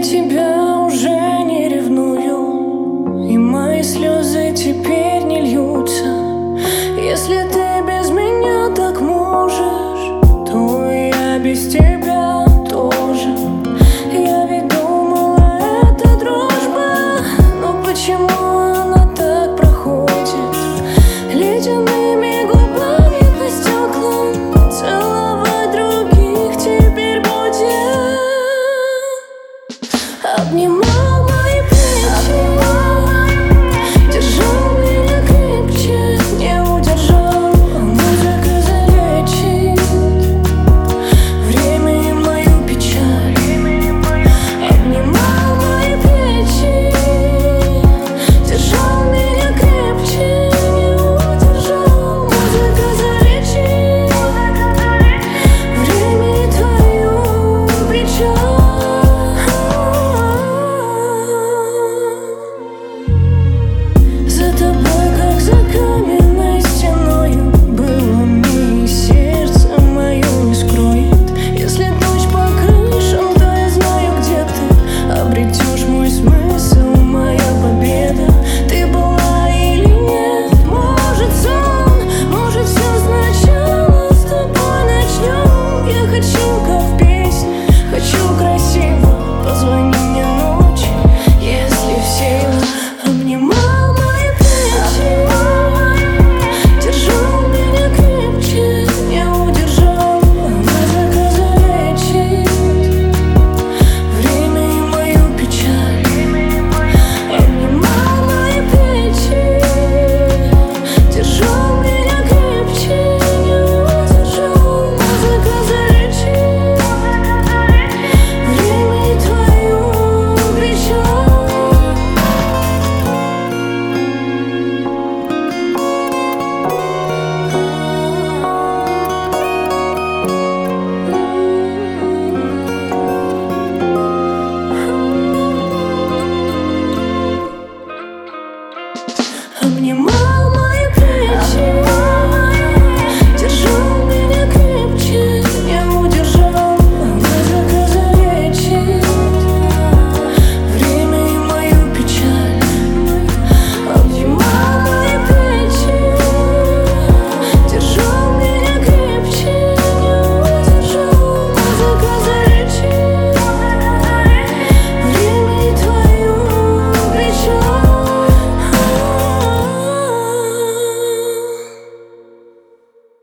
тебя уже не ревную, и мои слезы теперь не льются. Если ты без меня так можешь, то и я без тебя тоже. Я ведь думала, это дружба, но почему она так проходит? Ледяными губами по стеклам целовать других теперь будет. Обнимай